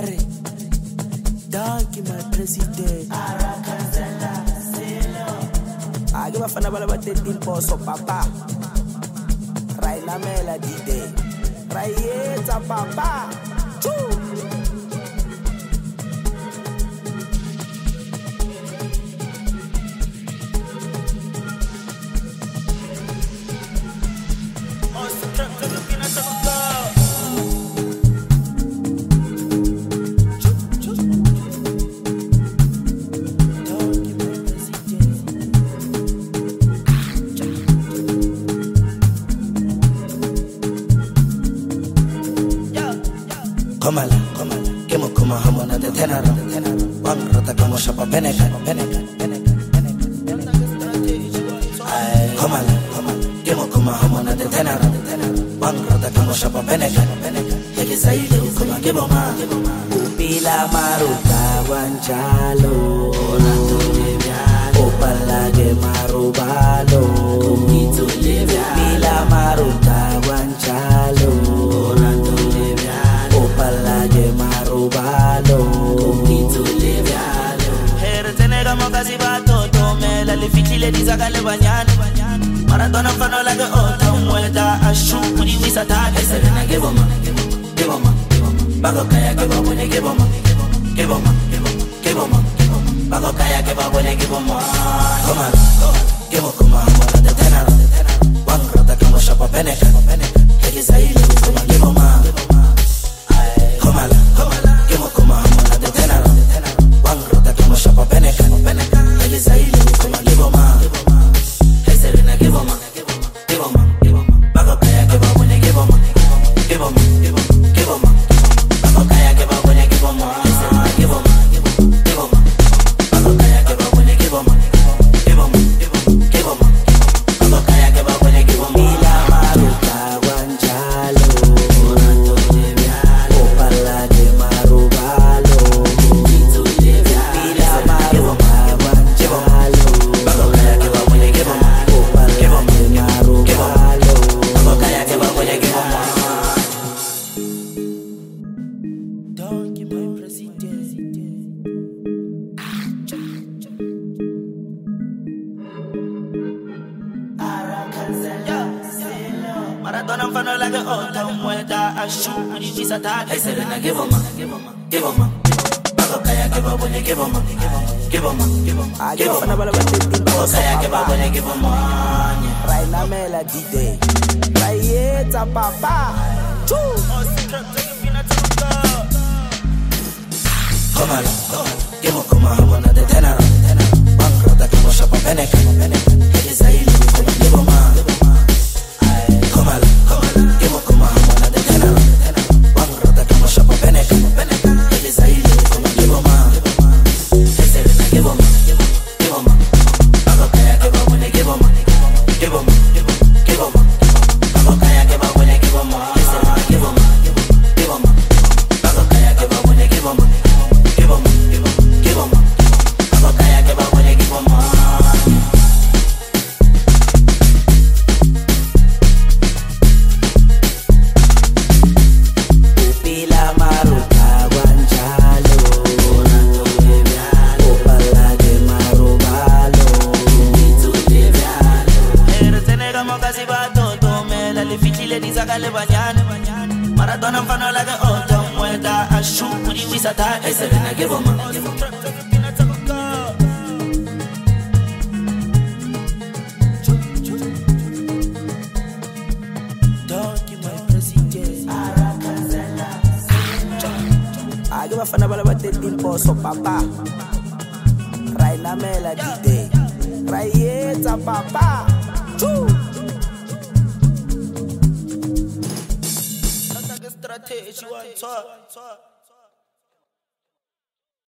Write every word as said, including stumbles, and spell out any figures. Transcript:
Barre, Donkey my president. Arakazela, Silo. I give a fan about the thirteen post of Papa. Raina Melody Day. Raieta Papa. Choo. Komala, komala, kemo kuma hamona de tenara, wang rota kamo shapa peneka, peneka, peneka, peneka. Komala, komala, kemo kuma hamona de tenara, wang rota kamo shapa peneka, peneka. Heki saile ukuma kemo ma, upila maruta wanchalo, ona tulevya, opala ge marubalo, kumito levya, upila maruta wanchalo, ona tulevya. Palage marubalo Kumito levialo Here tenega mokasi bato Tomela le fitile dizakale banyane Maradona fano lage ota Mweta ashu kudi wisata Eserena geboma Geboma Bago kaya geba bone geboma Geboma Geboma Bago kaya geba bone geboma Komala Gebo kuma mwana de tenara Wangrota kamo shapa peneka Heki zaili kuma geboma Komala, komala, kemo kuma hamona de tenara, wangrota kemo shapa peneka, peneka, heli zaili kuma giboma, heserina giboma, giboma, giboma, bago kaya geba bone giboma, giboma, giboma, bago kaya geba bone giboma, heserina giboma, giboma, bago kaya geba bone giboma, giboma, giboma, bago kaya geba bone giboma. Mila maruta wanjalo. Maradona fano like a ota Mweta ashu kudi wisata Eserena giboma Giboma Bago kaya geba bone giboma Giboma Giboma Bago kaya geba bone giboma Raina Melody Day. Raieta Papa. Choo. Komala Kemo kuma hamona de tenara Wangrota kemo shapa peneka Heli zaili kuma giboma Komala, komala, kemo kuma hamona de tenara Wangrota kemo shapa peneka Heli zaili kuma giboma Heserina giboma Giboma Bago kaya geba bone giboma Giboma Giboma Bago kaya geba bone giboma Heserina giboma Giboma Bago kaya geba bone giboma Giboma Giboma Bago kaya geba bone giboma Maradona fano like a ota Mweta ashu kudi wisata Eserena giboma Donkey my president. Arakazela. I give a fan about the thirteen post of Papa. Raina Melody Day. Raieta Papa. Choo. Strategy one talk.